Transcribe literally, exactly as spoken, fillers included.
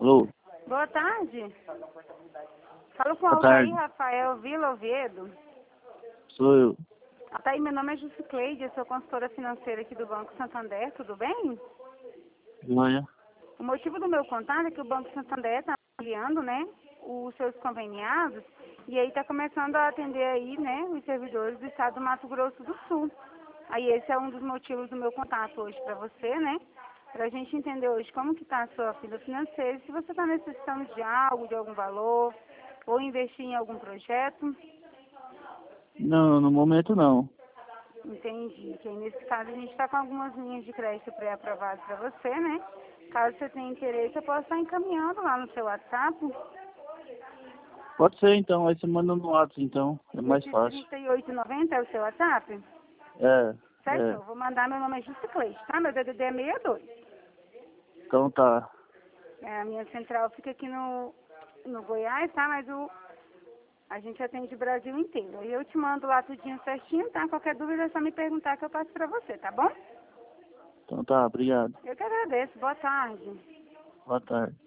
Alô? Boa tarde. Falo com Boa Altair tarde. Rafael Vila Oviedo. Sou eu. Altair, meu nome é Jusicleide, eu sou consultora financeira aqui do Banco Santander, tudo bem? Joia. O motivo do meu contato é que o Banco Santander está avaliando, né, os seus conveniados e aí está começando a atender aí, né, os servidores do estado do Mato Grosso do Sul. Aí esse é um dos motivos do meu contato hoje para você, né, para a gente entender hoje como que está a sua vida financeira, se você está necessitando de algo, de algum valor, ou investir em algum projeto. Não, no momento não. Entendi. Que aí, nesse caso a gente está com algumas linhas de crédito pré-aprovadas para você, né? Caso você tenha interesse, eu posso estar encaminhando lá no seu WhatsApp. Pode ser então, aí você manda no WhatsApp então, é mais Esse fácil. trinta e oito e noventa é o seu WhatsApp? É, Certo? é. Eu vou mandar, meu nome é Justicleide, tá? Meu D D D é sessenta e dois. Então tá. É, a minha central fica aqui no, no Goiás, tá? Mas o, a gente atende o Brasil inteiro. Aí eu te mando lá tudinho certinho, tá? Qualquer dúvida é só me perguntar que eu passo pra você, tá bom? Então tá, obrigado. Eu que agradeço. Boa tarde. Boa tarde.